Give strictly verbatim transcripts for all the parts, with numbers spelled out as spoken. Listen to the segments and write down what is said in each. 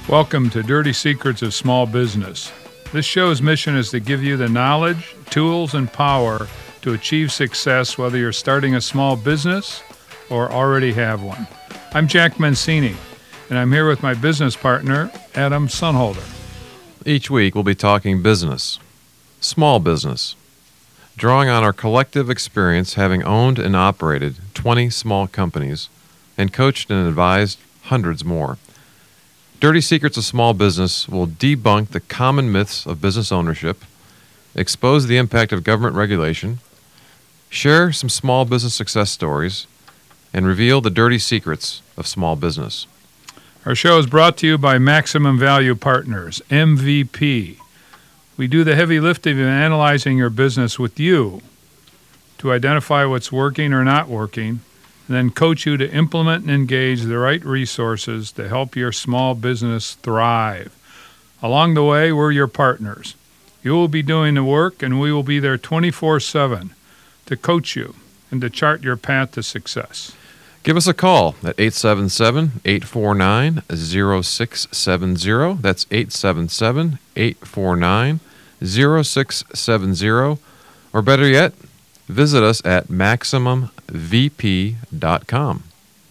Welcome to Dirty Secrets of Small Business. This show's mission is to give you the knowledge, tools, and power to achieve success whether you're starting a small business or already have one. I'm Jack Mancini, and I'm here with my business partner, Adam Sunholder. Each week we'll be talking business, small business, drawing on our collective experience having owned and operated twenty small companies and coached and advised hundreds more. Dirty Secrets of Small Business will debunk the common myths of business ownership, expose the impact of government regulation, share some small business success stories, and reveal the dirty secrets of small business. Our show is brought to you by Maximum Value Partners, M V P. We do the heavy lifting of analyzing your business with you to identify what's working or not working, and then coach you to implement and engage the right resources to help your small business thrive. Along the way, we're your partners. You will be doing the work, and we will be there twenty-four seven to coach you and to chart your path to success. Give us a call at eight seven seven, eight four nine, zero six seven zero. That's eight seven seven, eight four nine, zero six seven zero. Or better yet, visit us at maximum v p dot com.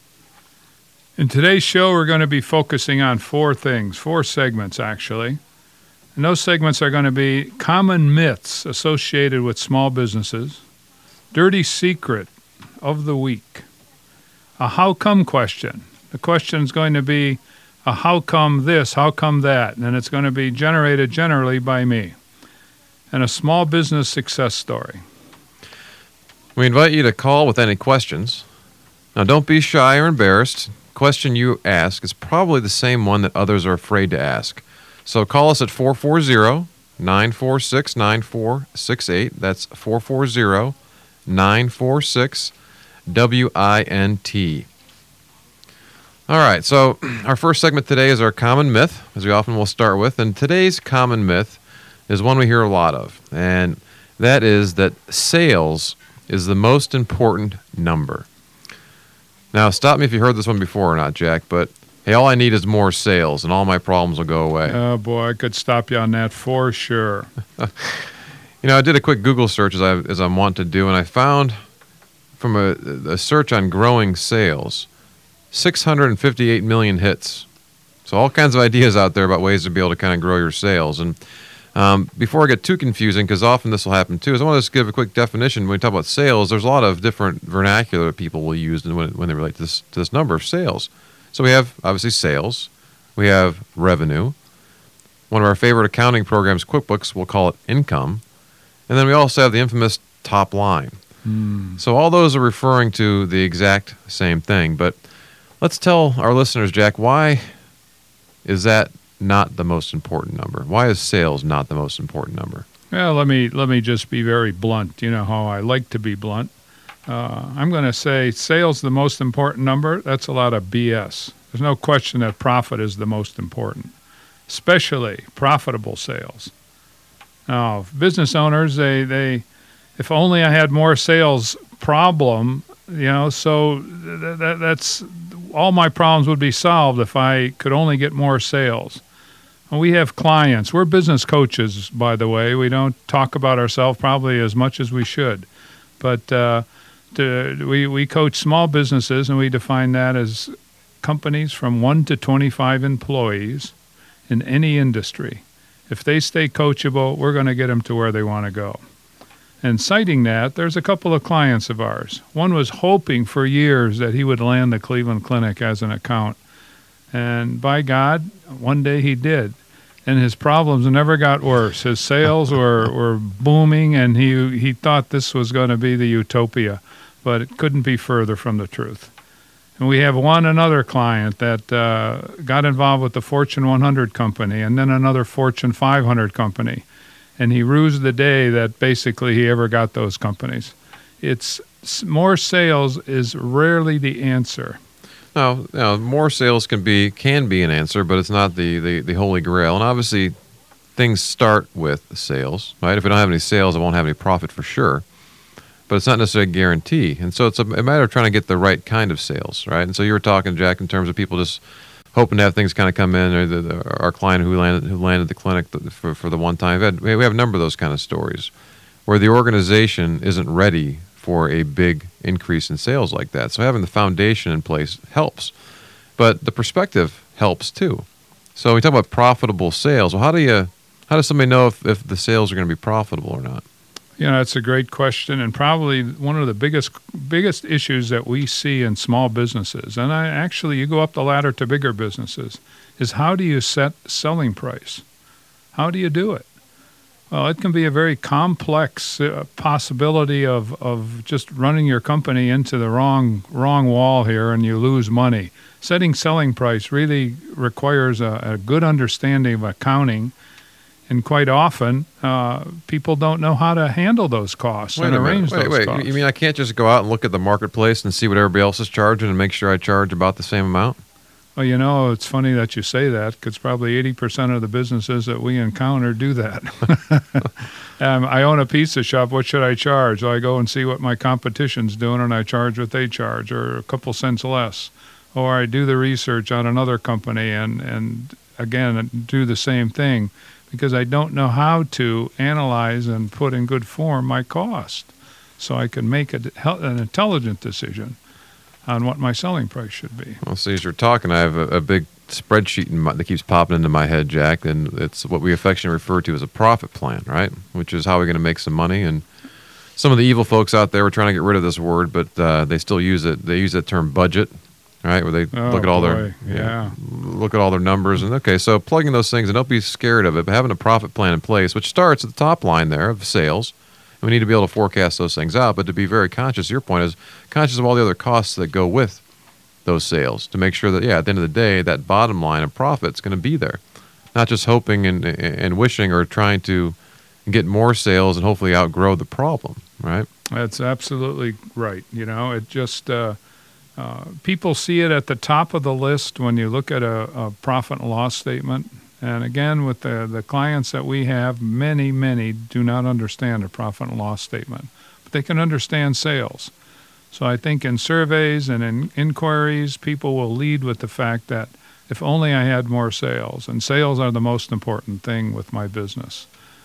In today's show, we're going to be focusing on four things, four segments actually. And those segments are going to be common myths associated with small businesses, dirty secret of the week, a how come question. The question is going to be a how come this, how come that, and it's going to be generated generally by me, and a small business success story. We invite you to call with any questions. Now, don't be shy or embarrassed. Question you ask is probably the same one that others are afraid to ask. So call us at four four zero, nine four six, nine four six eight. That's four four zero, nine four six, W I N T. All right, so our first segment today is our common myth, as we often will start with. And today's common myth is one we hear a lot of, and that is that sales is the most important number. Now, stop me if you heard this one before or not, Jack, but hey, all I need is more sales, and all my problems will go away. Oh, boy, I could stop you on that for sure. You know, I did a quick Google search, as, I, as I'm wont to do, and I found from a, a search on growing sales, six hundred fifty-eight million hits. So all kinds of ideas out there about ways to be able to kind of grow your sales. And Um, before I get too confusing, because often this will happen too, is I want to just give a quick definition. When we talk about sales, there's a lot of different vernacular that people will use when, when they relate to this, to this number of sales. So we have, obviously, sales. We have revenue. One of our favorite accounting programs, QuickBooks, we'll call it income. And then we also have the infamous top line. Mm. So all those are referring to the exact same thing. But let's tell our listeners, Jack, why is that not the most important number? Why is sales not the most important number? Well, let me let me just be very blunt. You know how I like to be blunt. Uh, I'm going to say sales the most important number. That's a lot of B S. There's no question that profit is the most important, especially profitable sales. Now, business owners, they they, if only I had more sales problem, you know, so th- th- that's all my problems would be solved if I could only get more sales. We have clients. We're business coaches, by the way. We don't talk about ourselves probably as much as we should. But uh, to, we, we coach small businesses, and we define that as companies from one to twenty-five employees in any industry. If they stay coachable, we're going to get them to where they want to go. And citing that, there's a couple of clients of ours. One was hoping for years that he would land the Cleveland Clinic as an account. And by God, one day he did. And his problems never got worse. His sales were, were booming, and he he thought this was going to be the utopia. But it couldn't be further from the truth. And we have one another client that uh, got involved with the Fortune one hundred company and then another Fortune five hundred company. And he rues the day that basically he ever got those companies. It's more sales is rarely the answer. No, you know, more sales can be can be an answer, but it's not the, the, the holy grail. And obviously, things start with sales, right? If we don't have any sales, I won't have any profit for sure. But it's not necessarily a guarantee. And so it's a, a matter of trying to get the right kind of sales, right? And so you were talking, Jack, in terms of people just hoping to have things kind of come in, or the, the, our client who landed who landed the clinic for for the one time. We, had, we have a number of those kind of stories where the organization isn't ready for a big increase in sales like that. So having the foundation in place helps, but the perspective helps too. So we talk about profitable sales. Well, how do you how does somebody know if, if the sales are going to be profitable or not? You know, that's a great question, and probably one of the biggest biggest issues that we see in small businesses, and I actually, you go up the ladder to bigger businesses, is how do you set selling price? How do you do it? Well, it can be a very complex uh, possibility of, of just running your company into the wrong wrong wall here, and you lose money. Setting selling price really requires a, a good understanding of accounting. And quite often, uh, people don't know how to handle those costs wait and a arrange minute. Wait, those wait. costs. You mean I can't just go out and look at the marketplace and see what everybody else is charging and make sure I charge about the same amount? Well, you know, it's funny that you say that, because probably eighty percent of the businesses that we encounter do that. um, I own a pizza shop. What should I charge? Well, I go and see what my competition's doing, and I charge what they charge, or a couple cents less. Or I do the research on another company and, and again, do the same thing, because I don't know how to analyze and put in good form my cost, so I can make a, an intelligent decision on what my selling price should be. Well, see, as you're talking, I have a, a big spreadsheet in my, that keeps popping into my head, Jack, and it's what we affectionately refer to as a profit plan, right? Which is how we're going to make some money. And some of the evil folks out there were trying to get rid of this word, but uh, they still use it. They use that term budget, right? Where they Oh, look at all boy. their Yeah. look at all their numbers, and okay, so plugging those things, and don't be scared of it, but having a profit plan in place, which starts at the top line there of sales. And we need to be able to forecast those things out, but to be very conscious, your point is conscious of all the other costs that go with those sales, to make sure that, yeah, at the end of the day, that bottom line of profit is going to be there. Not just hoping and, and wishing or trying to get more sales and hopefully outgrow the problem, right? That's absolutely right. You know, it just, uh, uh, people see it at the top of the list when you look at a, a profit and loss statement. And again, with the, the clients that we have, many, many do not understand a profit and loss statement, but they can understand sales. So I think in surveys and in inquiries, people will lead with the fact that if only I had more sales, and sales are the most important thing with my business.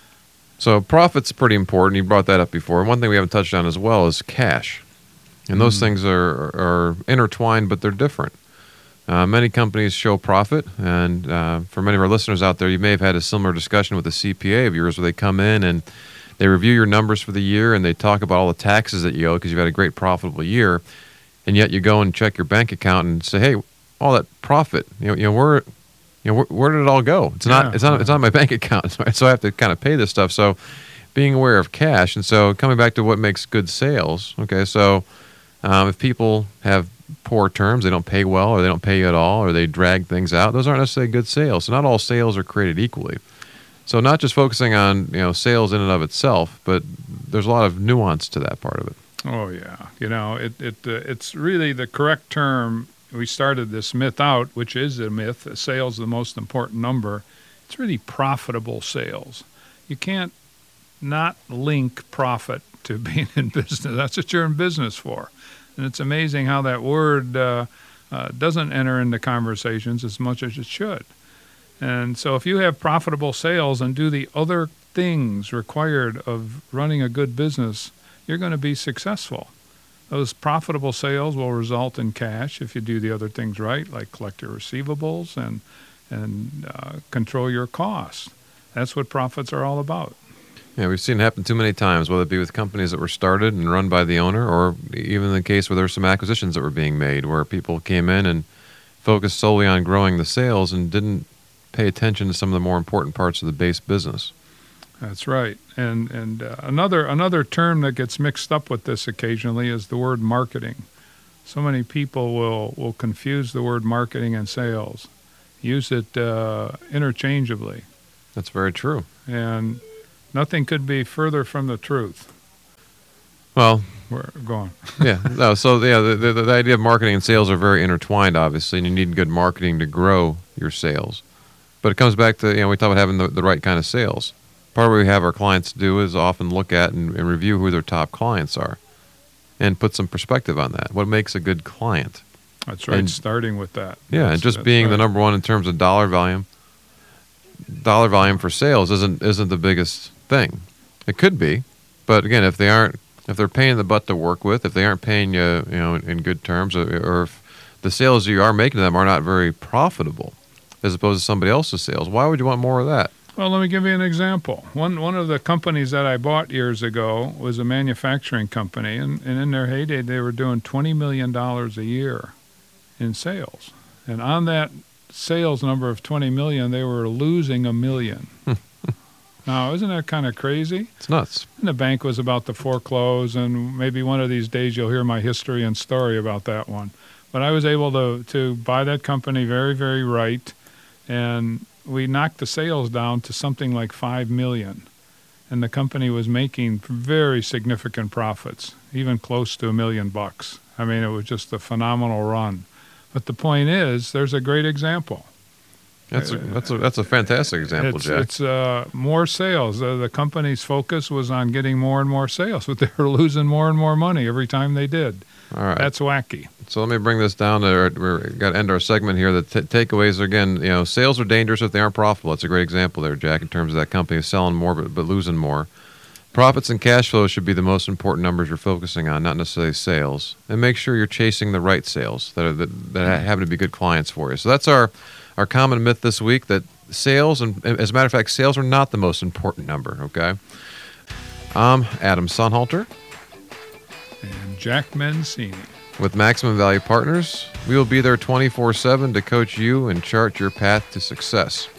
So profit's pretty important. You brought that up before. And one thing we haven't touched on as well is cash. And those mm. things are, are intertwined, but they're different. Uh, many companies show profit, and uh, for many of our listeners out there, you may have had a similar discussion with a C P A of yours where they come in and they review your numbers for the year and they talk about all the taxes that you owe because you've had a great profitable year, and yet you go and check your bank account and say, hey, all that profit, you know, you know where, you know, where, where did it all go? It's not, yeah, it's not, yeah. it's not my bank account, right? So I have to kind of pay this stuff. So being aware of cash, and so coming back to what makes good sales. Okay, so um, if people have poor terms, they don't pay well, or they don't pay you at all, or they drag things out, those aren't necessarily good sales. So not all sales are created equally. So not just focusing on, you know, sales in and of itself, but there's a lot of nuance to that part of it. Oh yeah, you know, it it uh, it's really the correct term. We started this myth out, which is a myth. Sales is the most important number. It's really profitable sales. You can't not link profit to being in business. That's what you're in business for. And it's amazing how that word uh, uh, doesn't enter into conversations as much as it should. And so if you have profitable sales and do the other things required of running a good business, you're going to be successful. Those profitable sales will result in cash if you do the other things right, like collect your receivables and, and uh, control your costs. That's what profits are all about. Yeah, we've seen it happen too many times, whether it be with companies that were started and run by the owner, or even in the case where there were some acquisitions that were being made, where people came in and focused solely on growing the sales and didn't pay attention to some of the more important parts of the base business. That's right. And and uh, another another term that gets mixed up with this occasionally is the word marketing. So many people will, will confuse the word marketing and sales, use it uh, interchangeably. That's very true. And nothing could be further from the truth. Well, We're going. yeah, no. So yeah, the, the the idea of marketing and sales are very intertwined, obviously, and you need good marketing to grow your sales. But it comes back to, you know, we talk about having the, the right kind of sales. Part of what we have our clients do is often look at and, and review who their top clients are, and put some perspective on that. What makes a good client? That's right. And- starting with that. Yeah, That's- and just that's being the right. number one in terms of dollar volume, dollar volume for sales isn't isn't the biggest thing. It could be, but again, if they aren't, if they're paying the butt to work with, if they aren't paying you, you know, in, in good terms, or, or if the sales you are making to them are not very profitable, as opposed to somebody else's sales, why would you want more of that? Well, let me give you an example. One one of the companies that I bought years ago was a manufacturing company, and, and in their heyday, they were doing twenty million dollars a year in sales. And on that sales number of twenty million dollars, they were losing a million. Now, isn't that kind of crazy? It's nuts. And the bank was about to foreclose, and maybe one of these days you'll hear my history and story about that one. But I was able to, to buy that company very, very right, and we knocked the sales down to something like five million dollars. And the company was making very significant profits, even close to a million bucks. I mean, it was just a phenomenal run. But the point is, there's a great example. That's a, that's a that's a fantastic example, It's, Jack. it's uh, more sales. Uh, the company's focus was on getting more and more sales, but they were losing more and more money every time they did. All right. That's wacky. So let me bring this down to, we've got to end our segment here. The t- takeaways are, again, you know, sales are dangerous if they aren't profitable. That's a great example there, Jack, in terms of that company selling more but, but losing more. Profits and cash flow should be the most important numbers you're focusing on, not necessarily sales. And make sure you're chasing the right sales that, are, that, that happen to be good clients for you. So that's our, our common myth this week, that sales, and as a matter of fact, sales are not the most important number, okay? I'm Adam Sunhalter. And Jack Mencini. With Maximum Value Partners, we will be there twenty-four seven to coach you and chart your path to success.